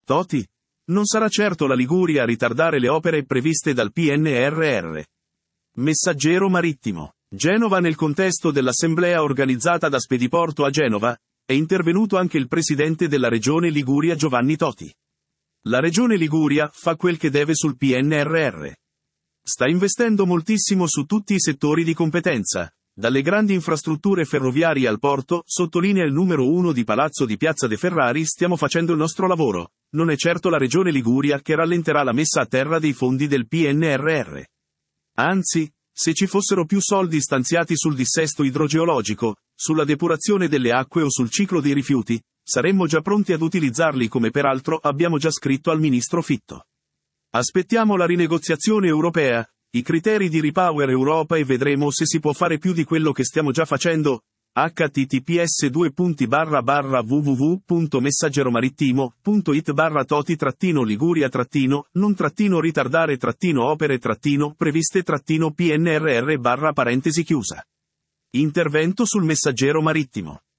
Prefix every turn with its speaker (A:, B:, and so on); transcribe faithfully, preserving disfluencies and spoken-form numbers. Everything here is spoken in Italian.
A: Toti? Non sarà certo la Liguria a ritardare le opere previste dal P N R R. Messaggero marittimo. Genova. Nel contesto dell'assemblea organizzata da Spediporto a Genova, è intervenuto anche il presidente della Regione Liguria Giovanni Toti. La Regione Liguria fa quel che deve sul P N R R. Sta investendo moltissimo su tutti i settori di competenza, dalle grandi infrastrutture ferroviarie al porto. Sottolinea il numero uno di Palazzo di Piazza de Ferrari. Stiamo facendo il nostro lavoro, non è certo la Regione Liguria che rallenterà la messa a terra dei fondi del P N R R. Anzi, se ci fossero più soldi stanziati sul dissesto idrogeologico, sulla depurazione delle acque o sul ciclo dei rifiuti, saremmo già pronti ad utilizzarli, come peraltro abbiamo già scritto al ministro Fitto. Aspettiamo la rinegoziazione europea, i criteri di Repower Europa e vedremo se si può fare più di quello che stiamo già facendo. H T T P S due punti barra barra w w w punto messaggeromarittimo punto it barra toti trattino liguria trattino non trattino ritardare trattino opere trattino previste trattino P N R R barra parentesi chiusa. Intervento sul messaggero marittimo.